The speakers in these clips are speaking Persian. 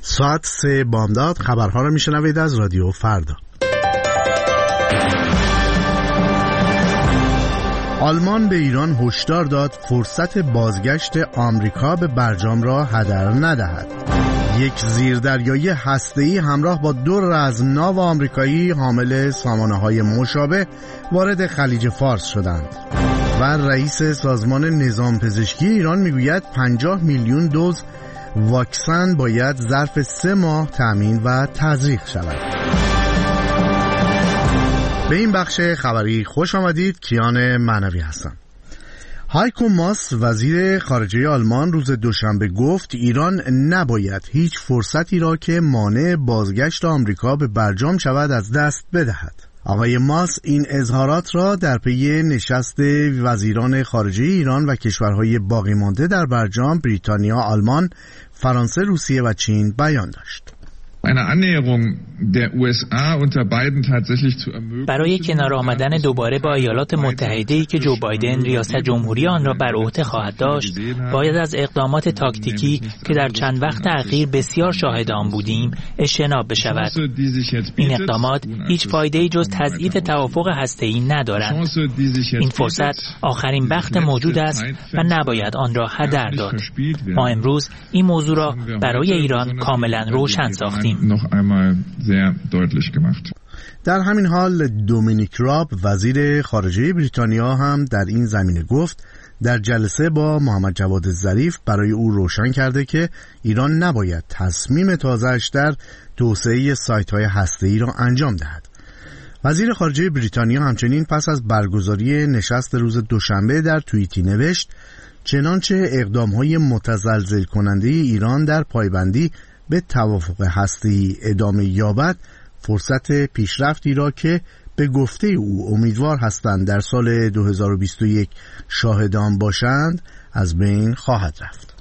ساعت 3 بامداد خبرها رو میشنوید از رادیو فردا. آلمان به ایران هشدار داد فرصت بازگشت آمریکا به برجام را هدر ندهد. یک زیردریایی هسته‌ای همراه با 2 رزمناو آمریکایی حامل سامانه‌های مشابه وارد خلیج فارس شدند. و رئیس سازمان نظام پزشکی ایران میگوید 50 میلیون دوز واکسن باید ظرف 3 ماه تأمین و تزریق شود. به این بخش خبری خوش آمدید. کیان معنوی هستم. هایکو ماس وزیر خارجه آلمان روز دوشنبه گفت ایران نباید هیچ فرصتی را که مانع بازگشت آمریکا به برجام شود از دست بدهد. آقای ماس این اظهارات را در پی نشست وزیران خارجه ایران و کشورهای باقی مانده در برجام بریتانیا، آلمان، فرانسه، روسیه و چین بیان داشت. برای کنار آمدن دوباره با ایالات متحده‌ای که جو بایدن ریاست جمهوری آن را بر عهده خواهد داشت، باید از اقدامات تاکتیکی که در چند وقت اخیر بسیار شاهد آن بودیم اجتناب بشود. این اقدامات هیچ فایده‌ای جز تضعیف توافق هسته‌ای ندارند. این فرصت آخرین بخت موجود است و نباید آن را هدر داد. ما امروز این موضوع را برای ایران کاملا روشن ساختیم. در همین حال دومینیک راب وزیر خارجه بریتانیا هم در این زمینه گفت در جلسه با محمد جواد ظریف برای او روشن کرده که ایران نباید تصمیم تازه‌اش در توسعه سایت‌های هسته‌ای را انجام دهد. وزیر خارجه بریتانیا همچنین پس از برگزاری نشست روز دوشنبه در توییتی نوشت چنانچه اقدام‌های متزلزل کننده ایران در پایبندی به توافق هسته‌ای ادامه یابد، فرصت پیشرفتی را که به گفته او امیدوار هستند در سال 2021 شاهد آن باشند از بین خواهد رفت.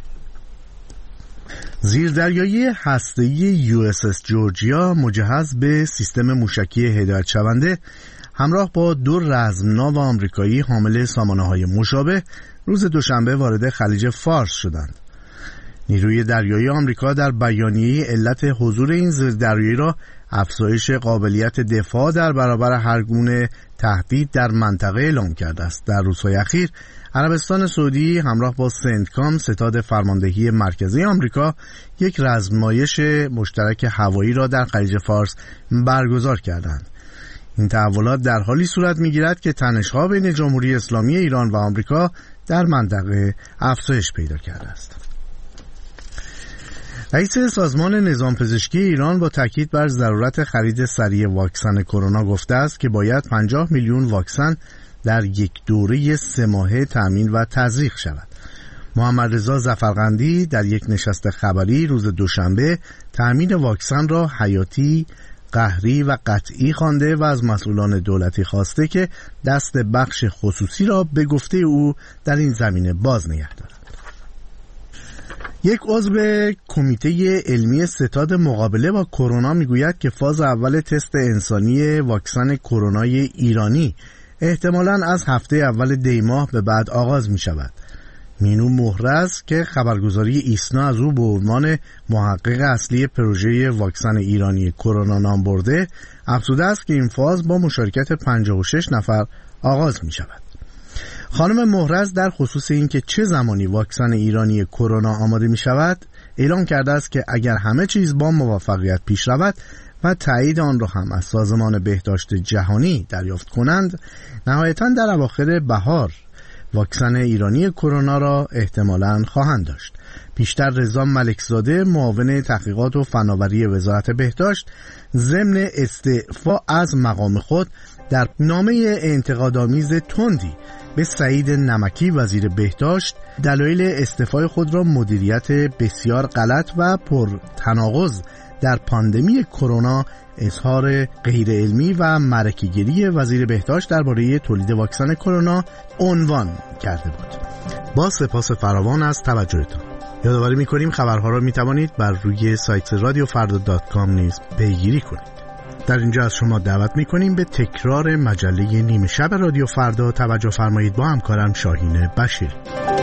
زیردریایی هسته‌ای USS جورجیا مجهز به سیستم موشکی هدایت شونده همراه با 2 رزمناو آمریکایی حامل سامانه‌های مشابه روز دوشنبه وارد خلیج فارس شدند. نیروی دریایی آمریکا در بیانیه علت حضور این زیردریایی را افزایش قابلیت دفاع در برابر هر گونه تهدید در منطقه اعلام کرده است. در روزهای اخیر عربستان سعودی همراه با سنتکام ستاد فرماندهی مرکزی آمریکا یک رزمایش مشترک هوایی را در خلیج فارس برگزار کردند. این تحولات در حالی صورت می‌گیرد که تنش‌ها بین جمهوری اسلامی ایران و آمریکا در منطقه افزایش پیدا کرده است. رئیس سازمان نظام پزشکی ایران با تاکید بر ضرورت خرید سریع واکسن کرونا گفته است که باید 50 میلیون واکسن در یک دوره 3 ماهه تأمین و تزریق شود. محمد رضا ظفرقندی در یک نشست خبری روز دوشنبه تأمین واکسن را حیاتی، قهری و قطعی خوانده و از مسئولان دولتی خواسته که دست بخش خصوصی را به گفته او در این زمینه باز نگه دارد. یک عضو کمیته علمی ستاد مقابله با کرونا میگوید که فاز اول تست انسانی واکسن کرونای ایرانی احتمالاً از هفته اول دی ماه به بعد آغاز می شود. مینو مهرز که خبرگزاری ایسنا از او به عنوان محقق اصلی پروژه واکسن ایرانی کرونا نام برده، افزوده است که این فاز با مشارکت 56 نفر آغاز می شود. خانم مهرز در خصوص اینکه چه زمانی واکسن ایرانی کرونا آماده می شود اعلام کرده است که اگر همه چیز با موفقیت پیش رود و تایید آن را هم از سازمان بهداشت جهانی دریافت کنند، نهایتاً در اواخر بهار واکسن ایرانی کرونا را احتمالاً خواهند داشت. پیشتر رضا ملکزاده معاون تحقیقات و فناوری وزارت بهداشت ضمن استعفا از مقام خود در نامه انتقادآمیز تندی به سعید نمکی وزیر بهداشت دلایل استعفای خود را مدیریت بسیار غلط و پرتناقض در پاندمی کرونا، اظهار غیر علمی و معرکه‌گیری وزیر بهداشت درباره تولید واکسن کرونا عنوان کرده بود. با سپاس فراوان از توجهتان. یادآوری می‌کنیم خبرها را می‌توانید بر روی سایت radiofarda.com نیز پیگیری کنید. در اینجا از شما دعوت می‌کنیم به تکرار مجله نیمه شب رادیو فردا توجه فرمایید با همکارم شاهین بشیر.